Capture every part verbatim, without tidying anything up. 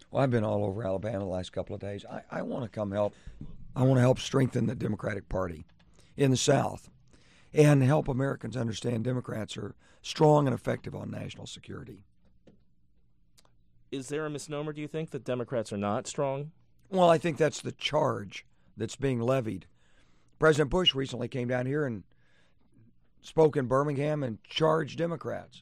Well, I've been all over Alabama the last couple of days. I, I want to come help. I want to help strengthen the Democratic Party in the South and help Americans understand Democrats are strong and effective on national security. Is there a misnomer, do you think, that Democrats are not strong? Well, I think that's the charge that's being levied. President Bush recently came down here and spoke in Birmingham and charged Democrats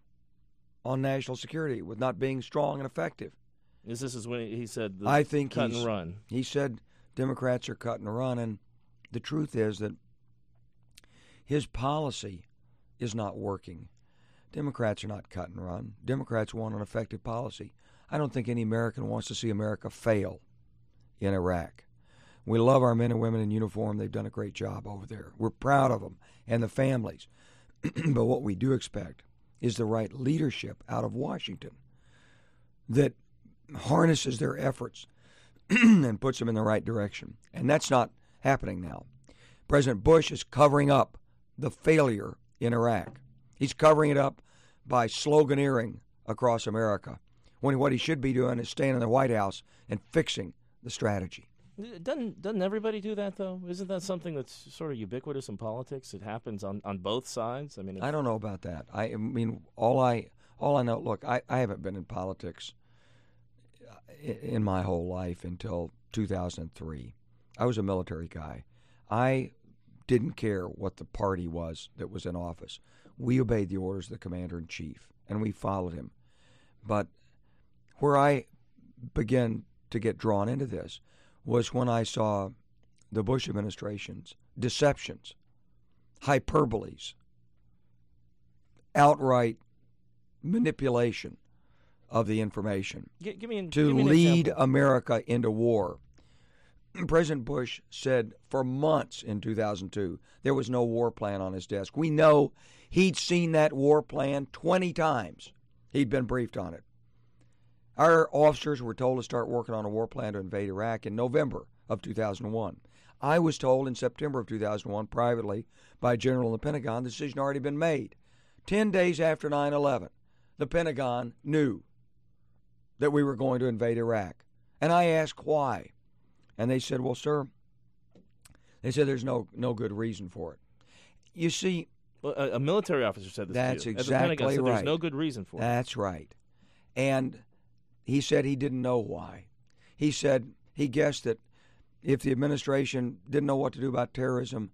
on national security with not being strong and effective. Is this is when he said the I think cut he's, and run? He said Democrats are cut and run, and the truth is that his policy is not working. Democrats are not cut and run. Democrats want an effective policy. I don't think any American wants to see America fail in Iraq. We love our men and women in uniform. They've done a great job over there. We're proud of them and the families. But what we do expect is the right leadership out of Washington that harnesses their efforts and puts them in the right direction. And that's not happening now. President Bush is covering up the failure in Iraq. He's covering it up by sloganeering across America, when what he should be doing is staying in the White House and fixing the strategy. Doesn't doesn't everybody do that, though? Isn't that something that's sort of ubiquitous in politics? It happens on, on both sides. I mean, if... I don't know about that. I mean, all I all I know. Look, I, I haven't been in politics in my whole life until two thousand three. I was a military guy. I didn't care what the party was that was in office. We obeyed the orders of the commander-in-chief, and we followed him. But where I began to get drawn into this was when I saw the Bush administration's deceptions, hyperboles, outright manipulation of the information G- give me an, to give me an lead example. America into war. President Bush said for months in two thousand two there was no war plan on his desk. We know he'd seen that war plan twenty times. He'd been briefed on it. Our officers were told to start working on a war plan to invade Iraq in November of two thousand one. I was told in September of two thousand one privately by a general in the Pentagon the decision had already been made. Ten days after nine eleven, the Pentagon knew that we were going to invade Iraq. And I asked why. And they said, well, sir, they said there's no no good reason for it. You see, well, a, a military officer said this that's to you. exactly At the Pentagon said right. There's no good reason for that's it. That's right. And he said he didn't know why. He said he guessed that if the administration didn't know what to do about terrorism,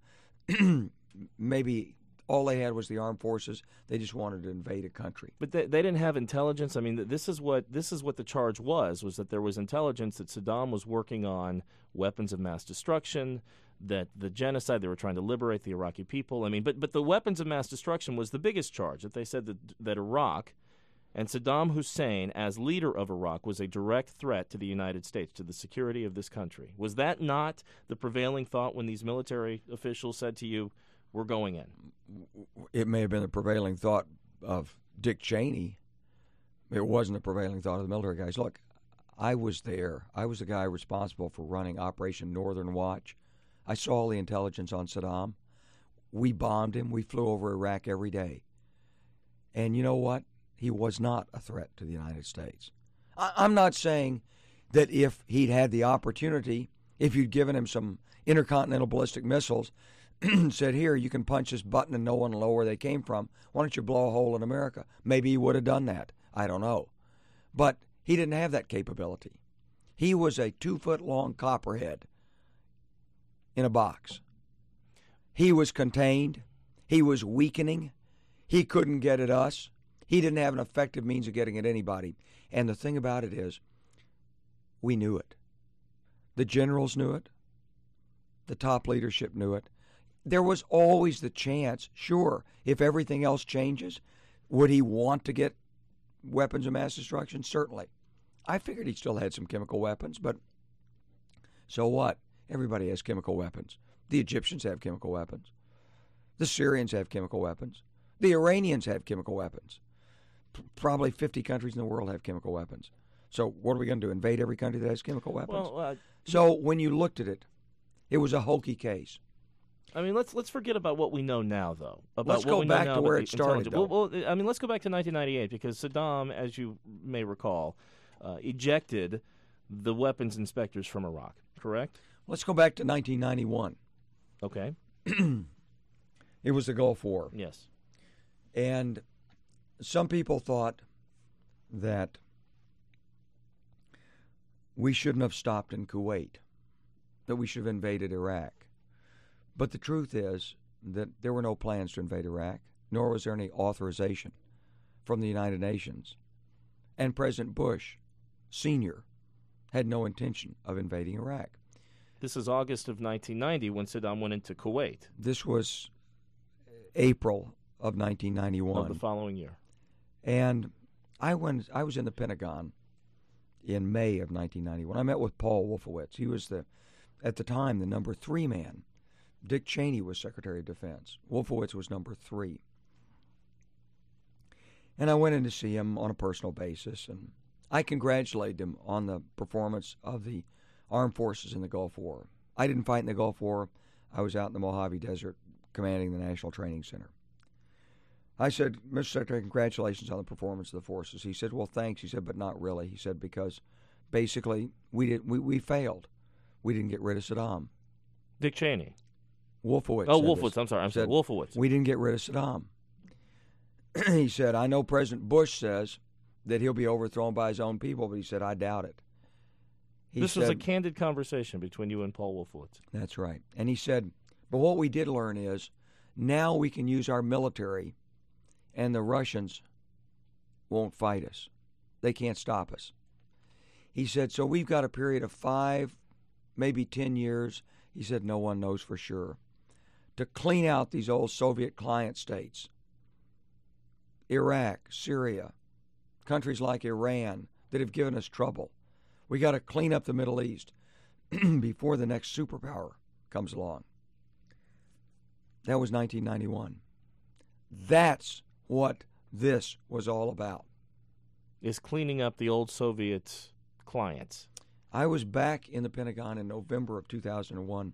maybe all they had was the armed forces. They just wanted to invade a country. But they, they didn't have intelligence. I mean, this is what this is what the charge was: was that there was intelligence that Saddam was working on weapons of mass destruction, that the genocide, they were trying to liberate the Iraqi people. I mean, but but the weapons of mass destruction was the biggest charge. That they said that that Iraq and Saddam Hussein, as leader of Iraq, was a direct threat to the United States, to the security of this country. Was that not the prevailing thought when these military officials said to you, we're going in? It may have been the prevailing thought of Dick Cheney. It wasn't the prevailing thought of the military guys. Look, I was there. I was the guy responsible for running Operation Northern Watch. I saw all the intelligence on Saddam. We bombed him. We flew over Iraq every day. And you know what? He was not a threat to the United States. I- I'm not saying that if he'd had the opportunity, if you'd given him some intercontinental ballistic missiles, said, here, you can punch this button and no one will know where they came from. Why don't you blow a hole in America? Maybe he would have done that. I don't know. But he didn't have that capability. He was a two-foot-long copperhead in a box. He was contained. He was weakening. He couldn't get at us. He didn't have an effective means of getting at anybody. And the thing about it is, we knew it. The generals knew it. The top leadership knew it. There was always the chance, sure, if everything else changes, would he want to get weapons of mass destruction? Certainly. I figured he still had some chemical weapons, but so what? Everybody has chemical weapons. The Egyptians have chemical weapons. The Syrians have chemical weapons. The Iranians have chemical weapons. P- probably fifty countries in the world have chemical weapons. So what are we going to do, invade every country that has chemical weapons? Well, uh, so when you looked at it, it was a hokey case. I mean, let's let's forget about what we know now, though. About Let's what go we know back now to about where the it started, intelligence. Well, well, I mean, let's go back to nineteen ninety-eight, because Saddam, as you may recall, uh, ejected the weapons inspectors from Iraq, correct? Let's go back to nineteen ninety-one. Okay. It was the Gulf War. Yes. And some people thought that we shouldn't have stopped in Kuwait, that we should have invaded Iraq. But the truth is that there were no plans to invade Iraq, nor was there any authorization from the United Nations. And President Bush, Senior, had no intention of invading Iraq. This is August of nineteen ninety when Saddam went into Kuwait. This was April of nineteen ninety-one. Of the following year. And I went. I was in the Pentagon in May of nineteen ninety-one. I met with Paul Wolfowitz. He was, the, at the time, the number three man. Dick Cheney was Secretary of Defense. Wolfowitz was number three. And I went in to see him on a personal basis, and I congratulated him on the performance of the armed forces in the Gulf War. I didn't fight in the Gulf War. I was out in the Mojave Desert commanding the National Training Center. I said, Mister Secretary, congratulations on the performance of the forces. He said, well, thanks. He said, but not really. He said, because basically we did we, we failed. We didn't get rid of Saddam. Dick Cheney. Wolfowitz. Oh, said Wolfowitz. this. I'm sorry. I'm said, sorry. Wolfowitz. We didn't get rid of Saddam. He said, I know President Bush says that he'll be overthrown by his own people, but he said, I doubt it. He this said, was a candid conversation between you and Paul Wolfowitz. That's right. And he said, but what we did learn is now we can use our military, and the Russians won't fight us. They can't stop us. He said, so we've got a period of five, maybe ten years, he said, no one knows for sure, to clean out these old Soviet client states. Iraq, Syria, countries like Iran that have given us trouble. We got to clean up the Middle East before the next superpower comes along. That was nineteen ninety-one. That's what this was all about. Is cleaning up the old Soviet clients. I was back in the Pentagon in November of two thousand one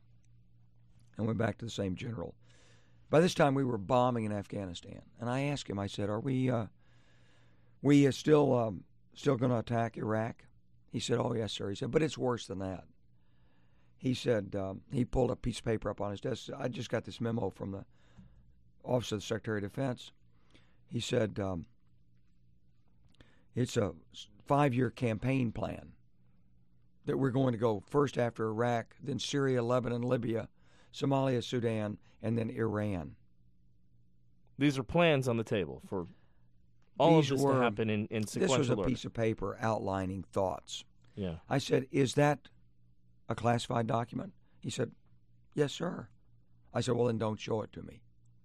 and went back to the same general. By this time, we were bombing in Afghanistan, and I asked him. I said, "Are we, uh, we uh, still, um, still going to attack Iraq?" He said, "Oh yes, sir." He said, "But it's worse than that." He said um, he pulled a piece of paper up on his desk. I just got this memo from the Office of the Secretary of Defense. He said um, it's a five-year campaign plan that we're going to go first after Iraq, then Syria, Lebanon, Libya, Somalia, Sudan, and then Iran. These are plans on the table for all These of this were, to happen in, in sequential This was a order. piece of paper outlining thoughts. Yeah. I said, is that a classified document? He said, yes, sir. I said, well, then don't show it to me.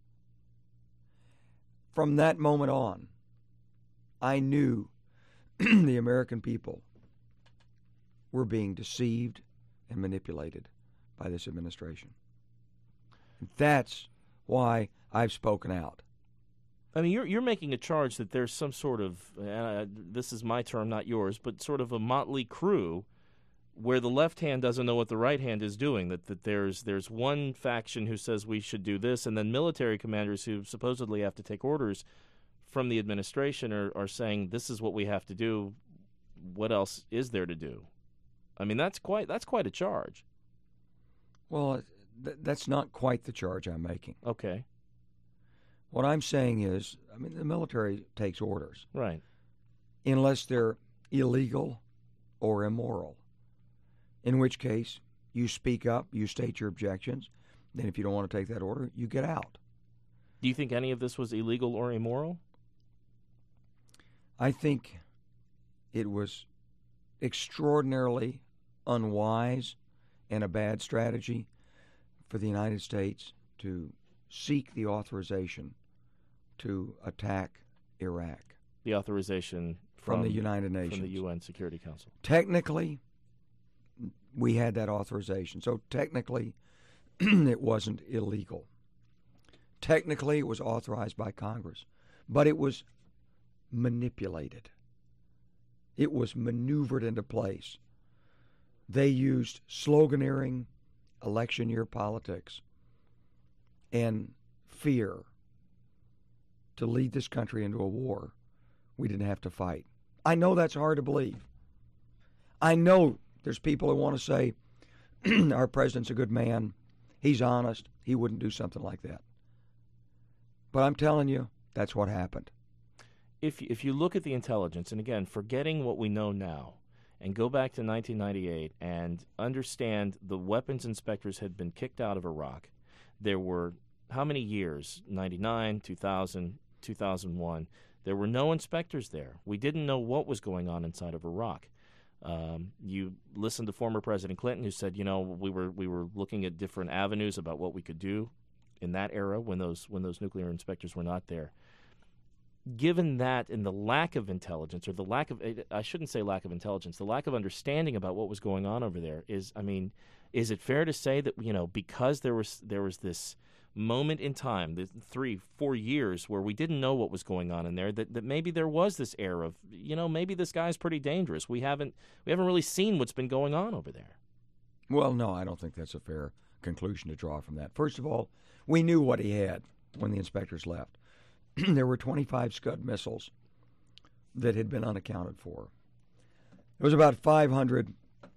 From that moment on, I knew the American people were being deceived and manipulated by this administration. That's why I've spoken out. I mean, you're you're making a charge that there's some sort of, uh, this is my term, not yours, but sort of a motley crew where the left hand doesn't know what the right hand is doing, that, that there's there's one faction who says we should do this, and then military commanders who supposedly have to take orders from the administration are, are saying this is what we have to do. What else is there to do? I mean, that's quite that's quite a charge. Well, th- that's not quite the charge I'm making. Okay. What I'm saying is, I mean, the military takes orders. Right. Unless they're illegal or immoral. In which case, you speak up, you state your objections. Then if you don't want to take that order, you get out. Do you think any of this was illegal or immoral? I think it was extraordinarily unwise and a bad strategy for the United States to seek the authorization to attack Iraq. The authorization from, from the United Nations. From the U N Security Council. Technically, we had that authorization. So technically, it wasn't illegal. Technically, it was authorized by Congress. But it was manipulated. It was maneuvered into place. They used sloganeering, election year politics, and fear to lead this country into a war we didn't have to fight. I know that's hard to believe. I know there's people who want to say, our president's a good man, he's honest, he wouldn't do something like that. But I'm telling you, that's what happened. If if you look at the intelligence, and again, forgetting what we know now, and go back to nineteen ninety-eight and understand the weapons inspectors had been kicked out of Iraq. There were how many years? ninety-nine, two thousand, two thousand one. There were no inspectors there. We didn't know what was going on inside of Iraq. Um, you listened to former President Clinton, who said, you know, we were we were looking at different avenues about what we could do in that era when those when those nuclear inspectors were not there. Given that and the lack of intelligence, or the lack of, I shouldn't say lack of intelligence, the lack of understanding about what was going on over there is, I mean, is it fair to say that, you know, because there was there was this moment in time, the three, four years where we didn't know what was going on in there, that, that maybe there was this air of, you know, maybe this guy's pretty dangerous. We haven't we haven't really seen what's been going on over there. Well, no, I don't think that's a fair conclusion to draw from that. First of all, we knew what he had when the inspectors left. There were twenty-five Scud missiles that had been unaccounted for. There was about five hundred,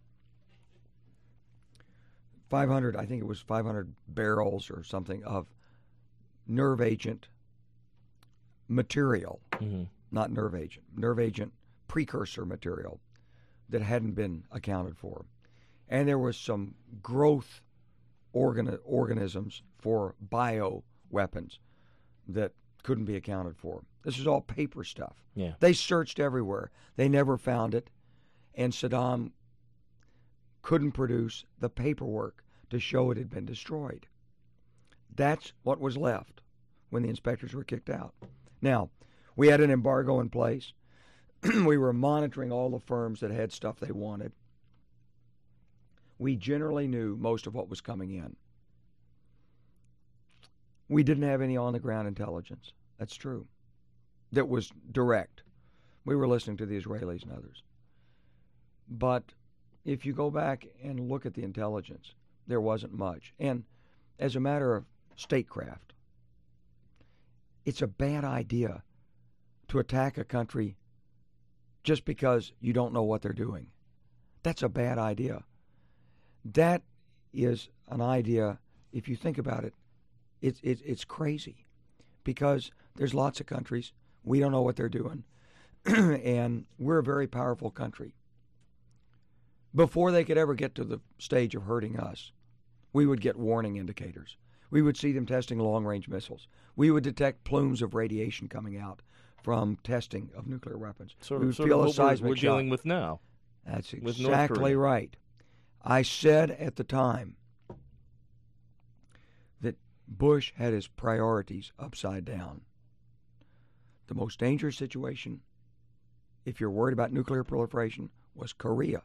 five hundred, I think it was five hundred barrels or something of nerve agent material, mm-hmm. not nerve agent, nerve agent precursor material that hadn't been accounted for. And there was some growth organ- organisms for bioweapons that couldn't be accounted for. This was all paper stuff. Yeah. They searched everywhere. They never found it. And Saddam couldn't produce the paperwork to show it had been destroyed. That's what was left when the inspectors were kicked out. Now, we had an embargo in place. We were monitoring all the firms that had stuff they wanted. We generally knew most of what was coming in. We didn't have any on-the-ground intelligence. That's true. That was direct. We were listening to the Israelis and others. But if you go back and look at the intelligence, there wasn't much. And as a matter of statecraft, it's a bad idea to attack a country just because you don't know what they're doing. That's a bad idea. That is an idea, if you think about it, It's, it's it's crazy, because there's lots of countries, we don't know what they're doing, and we're a very powerful country. Before they could ever get to the stage of hurting us, we would get warning indicators. We would see them testing long-range missiles. We would detect plumes of radiation coming out from testing of nuclear weapons. Sort we of, would sort feel of a what seismic we're, we're shock. dealing with now. That's with North exactly Korea. right. I said at the time that Bush had his priorities upside down. The most dangerous situation, if you're worried about nuclear proliferation, was Korea,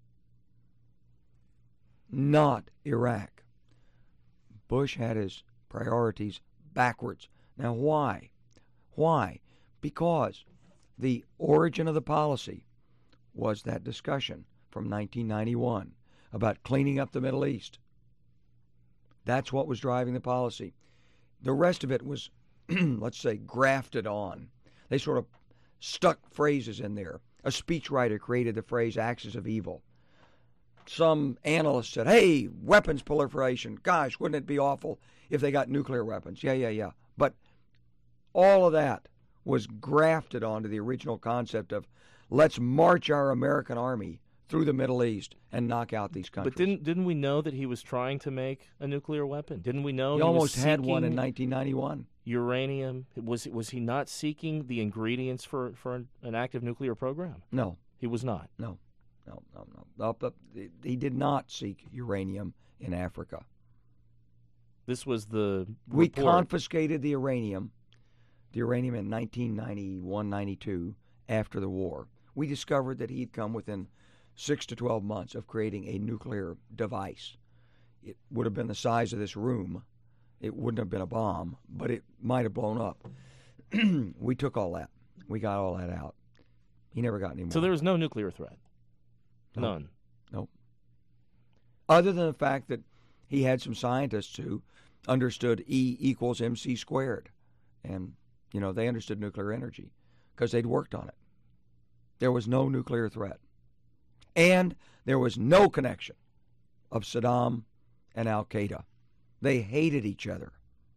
not Iraq. Bush had his priorities backwards. Now, why? Why? Because the origin of the policy was that discussion from nineteen ninety-one about cleaning up the Middle East. That's what was driving the policy. The rest of it was, let's say, grafted on. They sort of stuck phrases in there. A speechwriter created the phrase axis of evil. Some analyst said, hey, weapons proliferation. Gosh, wouldn't it be awful if they got nuclear weapons? Yeah, yeah, yeah. But all of that was grafted onto the original concept of let's march our American army through the Middle East and knock out these countries. But didn't didn't we know that he was trying to make a nuclear weapon? Didn't we know he, he almost was had one in seeking nineteen ninety-one? Uranium. Was was he not seeking the ingredients for, for an, an active nuclear program? No. He was not. No, no, no, no. Up, up, he did not seek uranium in Africa. This was the We report. confiscated the uranium, the uranium in nineteen ninety-one, ninety-two, after the war. We discovered that he'd come within six to twelve months of creating a nuclear device. It would have been the size of this room. It wouldn't have been a bomb, but it might have blown up. We took all that. We got all that out. He never got any more. So there was no nuclear threat? No. None? No. Other than the fact that he had some scientists who understood E equals mc squared. And, you know, they understood nuclear energy because they'd worked on it. There was no nuclear threat. And there was no connection of Saddam and al-Qaeda. They hated each other.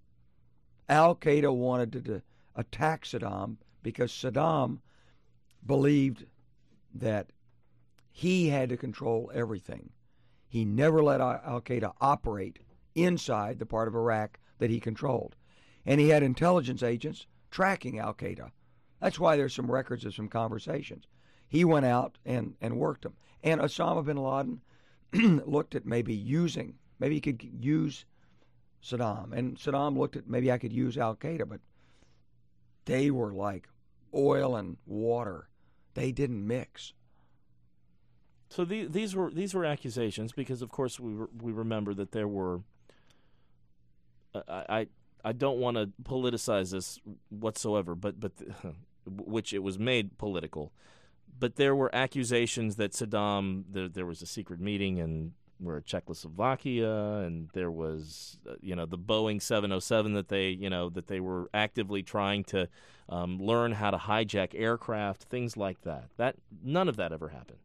Al-Qaeda wanted to, to attack Saddam because Saddam believed that he had to control everything. He never let al-Qaeda operate inside the part of Iraq that he controlled. And he had intelligence agents tracking al-Qaeda. That's why there's some records of some conversations. He went out and, and worked them. And Osama bin Laden looked at maybe using, maybe he could use Saddam. And Saddam looked at maybe I could use al-Qaeda, but they were like oil and water. They didn't mix. So the, these were these were accusations because, of course, we re- we remember that there were. Uh, I I don't want to politicize this whatsoever, but but the, which it was made political, but there were accusations that Saddam there there was a secret meeting in where Czechoslovakia, and there was uh, you know the Boeing seven oh seven that they you know that they were actively trying to um, learn how to hijack aircraft, things like that. That none of that ever happened.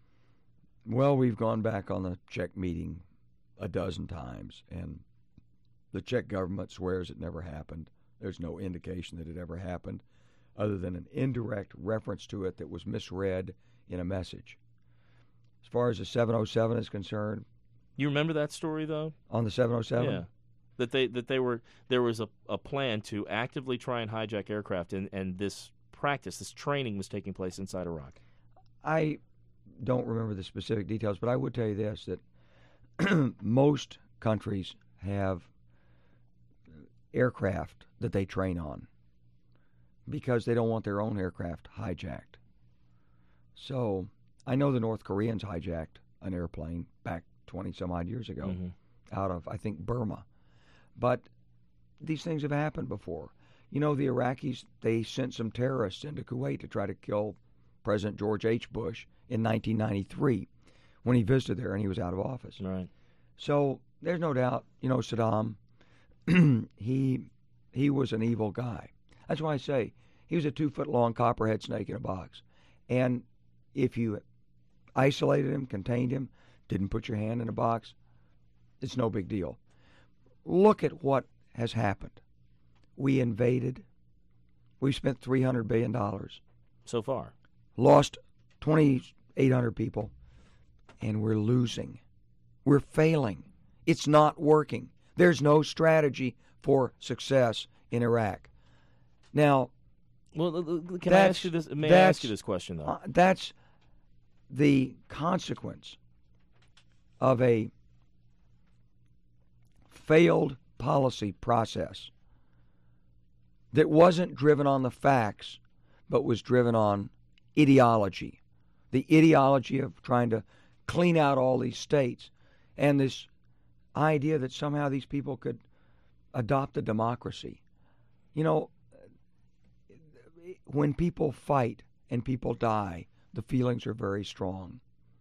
Well, we've gone back on the Czech meeting a dozen times, and the Czech government swears it never happened. There's no indication that it ever happened, other than an indirect reference to it that was misread in a message. As far as the seven oh seven is concerned, you remember that story though? On the seven oh seven, yeah, that they that they were there was a, a plan to actively try and hijack aircraft, and, and this practice, this training was taking place inside Iraq. I don't remember the specific details, but I would tell you this, that most countries have aircraft that they train on because they don't want their own aircraft hijacked. So I know the North Koreans hijacked an airplane back twenty-some-odd years ago mm-hmm. out of, I think, Burma. But these things have happened before. You know, the Iraqis, they sent some terrorists into Kuwait to try to kill President George H. Bush in nineteen ninety-three when he visited there and he was out of office. Right. So there's no doubt, you know, Saddam, he he was an evil guy. That's why I say he was a two-foot-long copperhead snake in a box. And if you isolated him, contained him, didn't put your hand in a box, it's no big deal. Look at what has happened. We invaded. We spent three hundred billion dollars. So far. Lost twenty-eight hundred people, and we're losing. We're failing. It's not working. There's no strategy for success in Iraq. Now, well, can I ask you this? May I ask you this question though? Uh, that's the consequence of a failed policy process that wasn't driven on the facts, but was driven on ideology. The ideology of trying to clean out all these states, and this idea that somehow these people could adopt a democracy. You know, when people fight and people die, the feelings are very strong.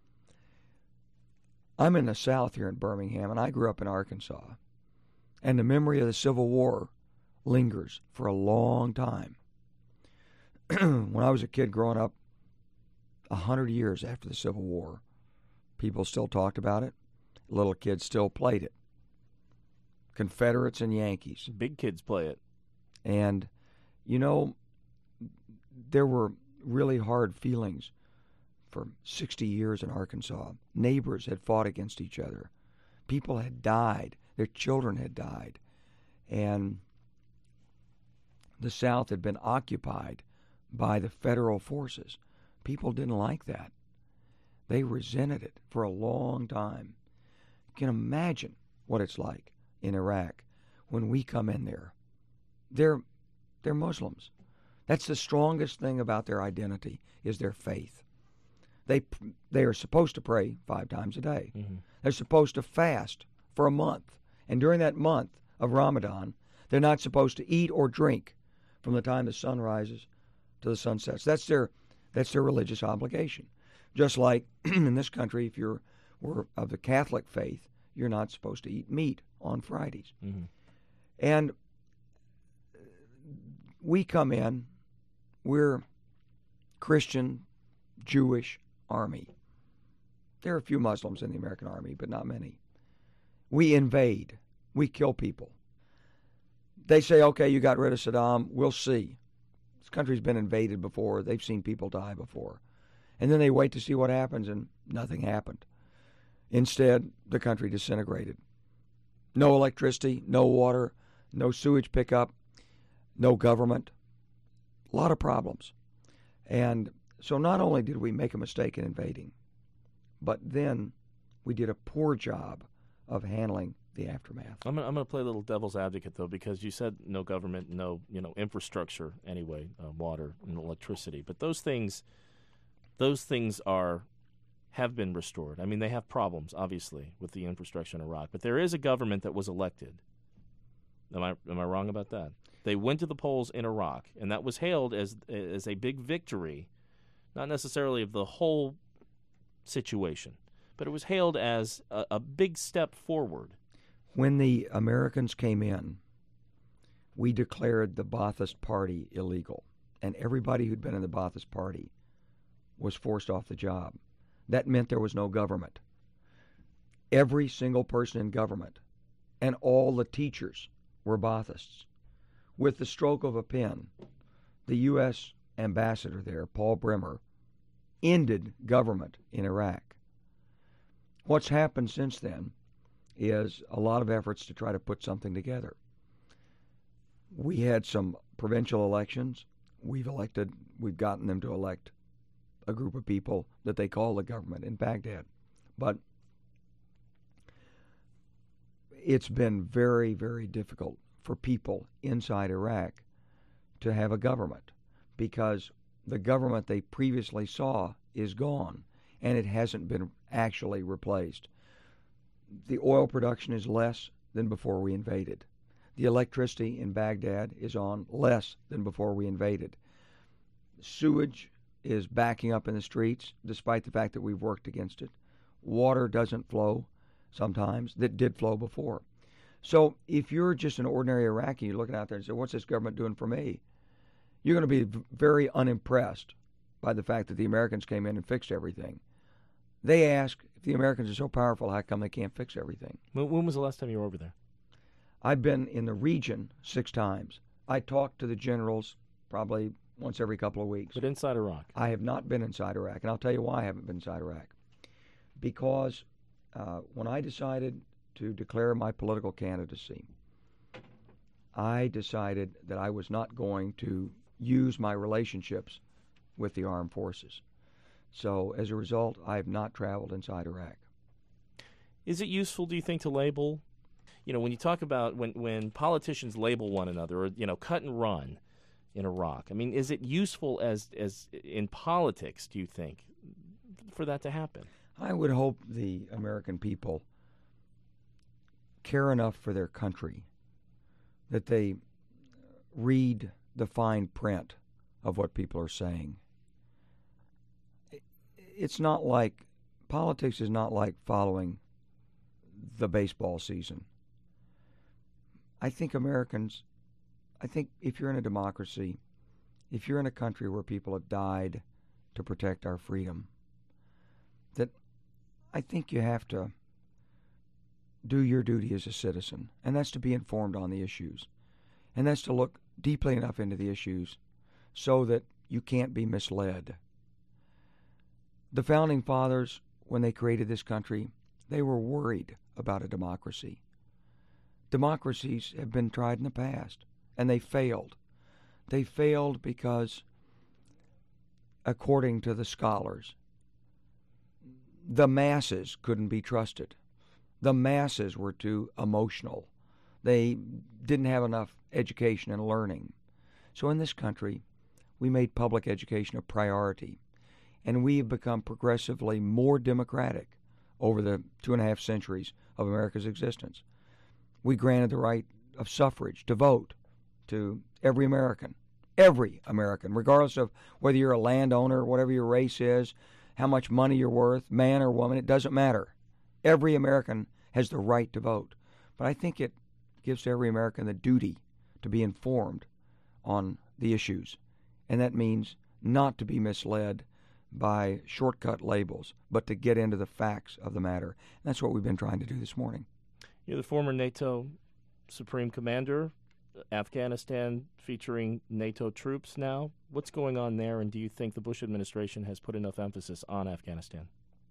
I'm in the South here in Birmingham, and I grew up in Arkansas. And the memory of the Civil War lingers for a long time. When I was a kid growing up, a hundred years after the Civil War, people still talked about it. Little kids still played it. Confederates and Yankees. Big kids play it. And, you know, there were really hard feelings for sixty years in Arkansas. Neighbors had fought against each other. People had died. Their children had died. And the South had been occupied by the federal forces. People didn't like that. They resented it for a long time. You can imagine what it's like in Iraq when we come in there. They're they're Muslims. That's the strongest thing about their identity is their faith. They they are supposed to pray five times a day. Mm-hmm. They're supposed to fast for a month. And during that month of Ramadan, they're not supposed to eat or drink from the time the sun rises to the sun sets. That's their that's their religious obligation. Just like in this country, if you're were of the Catholic faith, you're not supposed to eat meat on Fridays. Mm-hmm. And we come in, we're Christian, Jewish army. There are a few Muslims in the American army, but not many. We invade. We kill people. They say, okay, you got rid of Saddam. We'll see. This country's been invaded before. They've seen people die before. And then they wait to see what happens, and nothing happened. Instead, the country disintegrated. No electricity, no water, no sewage pickup, no government. A lot of problems. And so not only did we make a mistake in invading, but then we did a poor job of handling the aftermath. I'm gonna, I'm going to play a little devil's advocate, though, because you said no government, no you know infrastructure anyway, uh, water and electricity. But those things, those things are have been restored. I mean, they have problems, obviously, with the infrastructure in Iraq. But there is a government that was elected. Am I am I wrong about that? They went to the polls in Iraq, and that was hailed as as a big victory, not necessarily of the whole situation, but it was hailed as a, a big step forward. When the Americans came in, we declared the Ba'athist Party illegal, and everybody who'd been in the Ba'athist Party was forced off the job. That meant there was no government. Every single person in government and all the teachers were Ba'athists. With the stroke of a pen, the U S ambassador there, Paul Bremer, ended government in Iraq. What's happened since then is a lot of efforts to try to put something together. We had some provincial elections. We've elected, we've gotten them to elect a group of people that they call the government in Baghdad. But it's been very, very difficult for people inside Iraq to have a government because the government they previously saw is gone and it hasn't been actually replaced. The oil production is less than before we invaded. The electricity in Baghdad is on less than before we invaded. Sewage is backing up in the streets, despite the fact that we've worked against it. Water doesn't flow sometimes that did flow before. So if you're just an ordinary Iraqi, you're looking out there and say, what's this government doing for me? You're going to be very unimpressed by the fact that the Americans came in and fixed everything. They ask, if the Americans are so powerful, how come they can't fix everything? When, when was the last time you were over there? I've been in the region six times. I talk to the generals probably once every couple of weeks. But inside Iraq? I have not been inside Iraq, and I'll tell you why I haven't been inside Iraq. Because uh, when I decided to declare my political candidacy, I decided that I was not going to use my relationships with the armed forces. So as a result, I have not traveled inside Iraq. Is it useful, do you think, to label? You know, when you talk about when, when politicians label one another or, you know, cut and run in Iraq, I mean, is it useful as as in politics, do you think, for that to happen? I would hope the American people care enough for their country that they read the fine print of what people are saying. It's not like, politics is not like following the baseball season. I think Americans, I think if you're in a democracy, if you're in a country where people have died to protect our freedom, that I think you have to do your duty as a citizen, and that's to be informed on the issues. And that's to look deeply enough into the issues so that you can't be misled. The Founding Fathers, when they created this country, they were worried about a democracy. Democracies have been tried in the past, and they failed. They failed because, according to the scholars, the masses couldn't be trusted. The masses were too emotional. They didn't have enough education and learning. So in this country, we made public education a priority, and we have become progressively more democratic over the two and a half centuries of America's existence. We granted the right of suffrage to vote to every American, every American, regardless of whether you're a landowner, whatever your race is, how much money you're worth, man or woman, it doesn't matter. Every American has the right to vote. But I think it gives to every American the duty to be informed on the issues. And that means not to be misled by shortcut labels, but to get into the facts of the matter. And that's what we've been trying to do this morning. You're the former NATO Supreme Commander, Afghanistan featuring NATO troops now. What's going on there, and do you think the Bush administration has put enough emphasis on Afghanistan?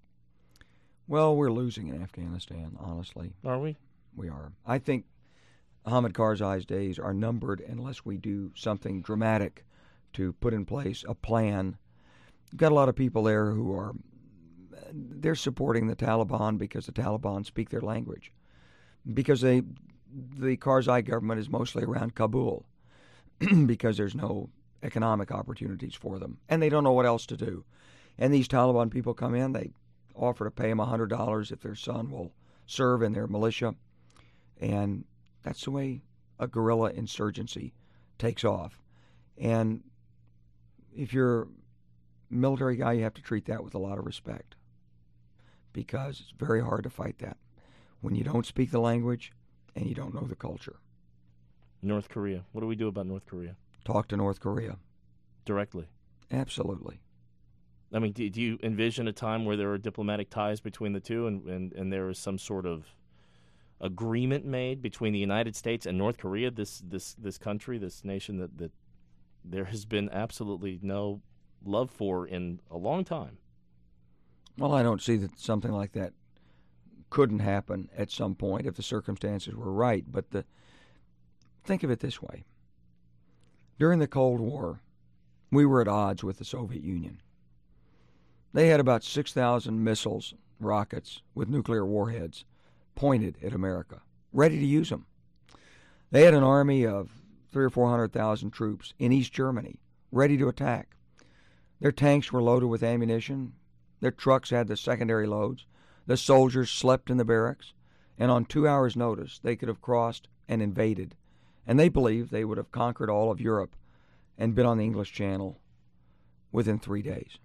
Well, we're losing in Afghanistan, honestly. Are we? We are. I think Hamid Karzai's days are numbered unless we do something dramatic to put in place a plan. You've got a lot of people there who are, they're supporting the Taliban because the Taliban speak their language. Because they, the Karzai government is mostly around Kabul because there's no economic opportunities for them. And they don't know what else to do. And these Taliban people come in, they offer to pay them one hundred dollars if their son will serve in their militia. And that's the way a guerrilla insurgency takes off. And if you're a military guy, you have to treat that with a lot of respect because it's very hard to fight that when you don't speak the language and you don't know the culture. North Korea. What do we do about North Korea? Talk to North Korea. Directly? Absolutely. I mean, do, do you envision a time where there are diplomatic ties between the two and, and, and there is some sort of agreement made between the United States and North Korea, this this this country, this nation that, that there has been absolutely no love for in a long time? Well, I don't see that something like that couldn't happen at some point if the circumstances were right. But the, think of it this way. During the Cold War, we were at odds with the Soviet Union. They had about six thousand missiles, rockets, with nuclear warheads pointed at America, ready to use them. They had an army of three or four hundred thousand troops in East Germany, ready to attack. Their tanks were loaded with ammunition. Their trucks had the secondary loads. The soldiers slept in the barracks, and on two hours' notice, they could have crossed and invaded. And they believed they would have conquered all of Europe and been on the English Channel within three days.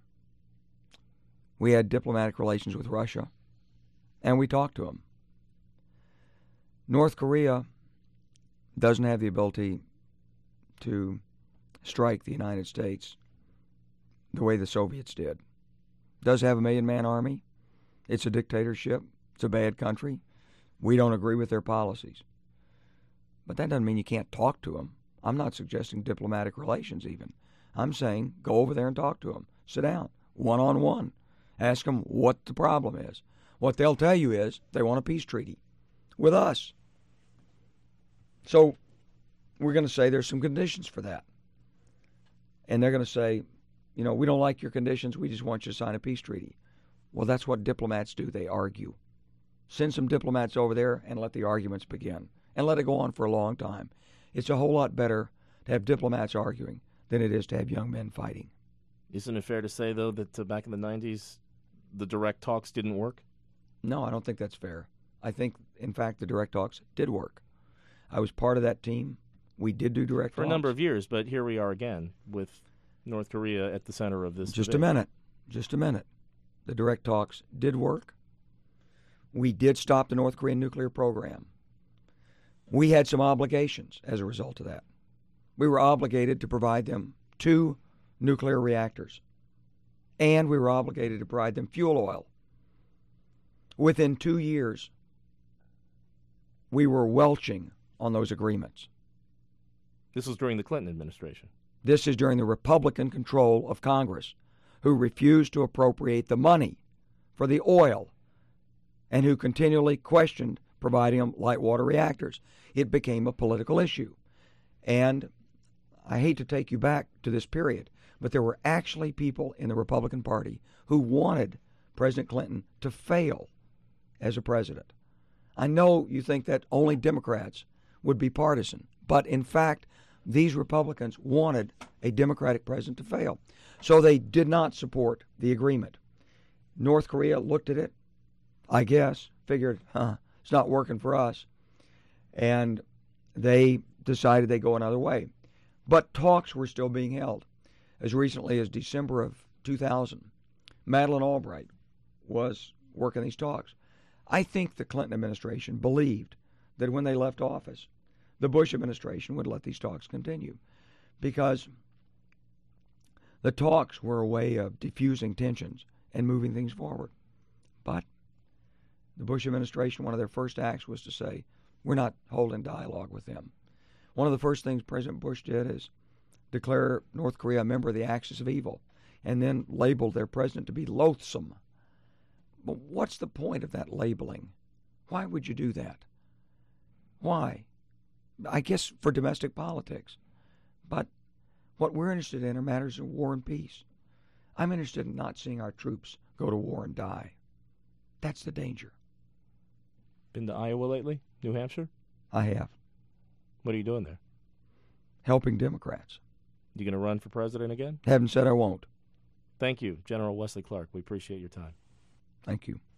We had diplomatic relations with Russia, and we talked to them. North Korea doesn't have the ability to strike the United States the way the Soviets did. Does have a million-man army. It's a dictatorship. It's a bad country. We don't agree with their policies. But that doesn't mean you can't talk to them. I'm not suggesting diplomatic relations even. I'm saying go over there and talk to them. Sit down, one-on-one. Ask them what the problem is. What they'll tell you is they want a peace treaty with us. So we're going to say there's some conditions for that. And they're going to say, you know, we don't like your conditions. We just want you to sign a peace treaty. Well, that's what diplomats do. They argue. Send some diplomats over there and let the arguments begin. And let it go on for a long time. It's a whole lot better to have diplomats arguing than it is to have young men fighting. Isn't it fair to say, though, that uh, back in the nineties, the direct talks didn't work? No, I don't think that's fair. I think, in fact, the direct talks did work. I was part of that team. We did do direct For talks. a number of years, but here we are again with North Korea at the center of this Just debate. a minute. Just a minute. The direct talks did work. We did stop the North Korean nuclear program. We had some obligations as a result of that. We were obligated to provide them two nuclear reactors, and we were obligated to provide them fuel oil. Within two years, we were welching on those agreements. This was during the Clinton administration. This is during the Republican control of Congress, who refused to appropriate the money for the oil and who continually questioned providing them light water reactors. It became a political issue. And I hate to take you back to this period, but there were actually people in the Republican Party who wanted President Clinton to fail as a president. I know you think that only Democrats would be partisan, but in fact, these Republicans wanted a Democratic president to fail. So they did not support the agreement. North Korea looked at it, I guess, figured, huh, it's not working for us, and they decided they'd go another way. But talks were still being held. As recently as December of two thousand, Madeleine Albright was working these talks. I think the Clinton administration believed that when they left office, the Bush administration would let these talks continue, because The talks were a way of diffusing tensions and moving things forward. But the Bush administration, one of their first acts was to say, we're not holding dialogue with them. One of the first things President Bush did is declare North Korea a member of the axis of evil, and then labeled their president to be loathsome. But what's the point of that labeling? Why would you do that? Why? I guess for domestic politics. But what we're interested in are matters of war and peace. I'm interested in not seeing our troops go to war and die. That's the danger. Been to Iowa lately? New Hampshire? I have. What are you doing there? Helping Democrats. You going to run for president again? Haven't said I won't. Thank you, General Wesley Clark. We appreciate your time. Thank you.